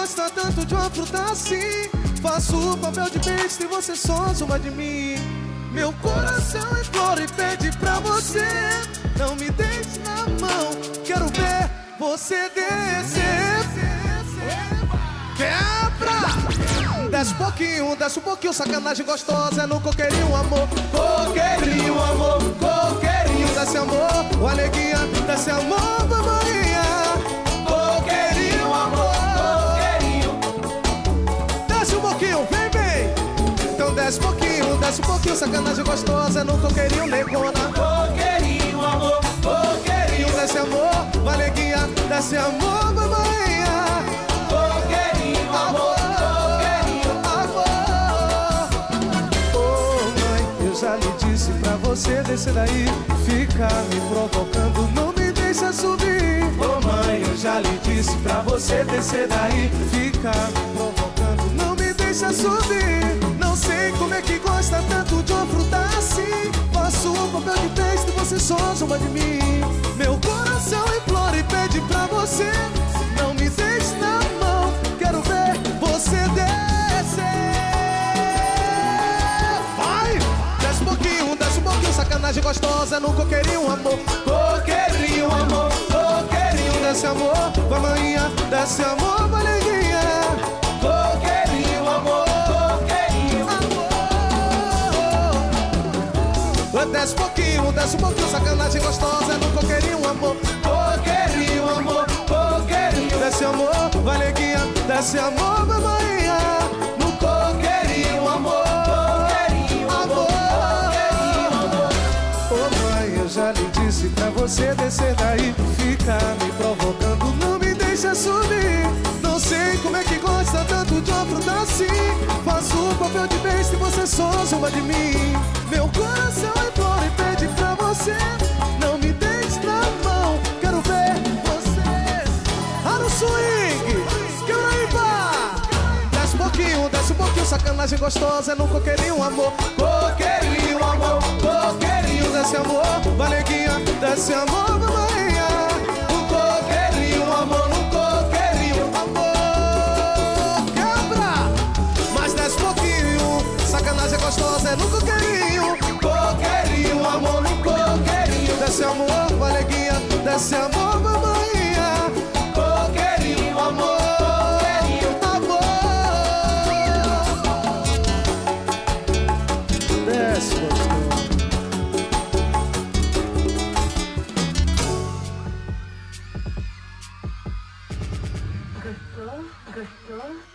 gosta tanto de uma fruta assim? Faço o papel de besta e você só zomba de mim. Meu coração implora e pede pra você, não me deixe na mão, quero ver você descer. Quebra! Desce um pouquinho, sacanagem gostosa é no coqueirinho, amor. Coqueirinho, amor, coqueirinho. Desce amor, o alegria, desce amor, mamainha. Coqueirinho, amor, coqueirinho. Desce um pouquinho, vem, vem. Então desce um pouquinho, sacanagem gostosa é no coqueirinho, negona. Coqueirinho, amor, coqueirinho. Desce amor, o alegria, desce amor, mamainha. Coqueirinho, amor. Já lhe disse pra você descer daí, fica me provocando, não me deixa subir. Oh mãe, eu já lhe disse pra você descer daí, fica me provocando, não me deixa subir. Não sei como é que gosta tanto de uma fruta assim. Faço um papel de besta e você só zomba de mim. Meu coração implora e pede pra você, não me deixe na mão, quero ver você descer. Desce um pouquinho, sacanagem gostosa no coqueirinho, amor. Coqueirinho, amor, coqueirinho. Desce amor, vai manhã, desce amor, vai alegria. Coqueirinho, amor, coqueirinho, amor. Desce um pouquinho, sacanagem gostosa no coqueirinho, amor. Coqueirinho, amor, coqueirinho. Desce amor, vai alegria, desce amor, vai manhã. No coqueirinho, amor. Já lhe disse pra você descer daí, fica me provocando, não me deixa subir. Não sei como é que gosta tanto de uma fruta assim. Faço o papel de besta e você só zomba de mim. Meu coração implora e pede pra você, não me deixe na mão, quero ver você. Ah, no swing, Caraíba. Desce um pouquinho, sacanagem gostosa é no coqueirinho, amor. Coqueirinho, amor, coqueirinho. Desce amor, valeguinha, desce amor, mamainha. No coqueirinho, amor, no coqueirinho, amor. Quebra! Mas desce um pouquinho, sacanagem gostosa é no coqueirinho. Coqueirinho, amor, no coqueirinho. Desce amor, valeguinha, desce amor, mamainha. Coqueirinho, amor. Gostou?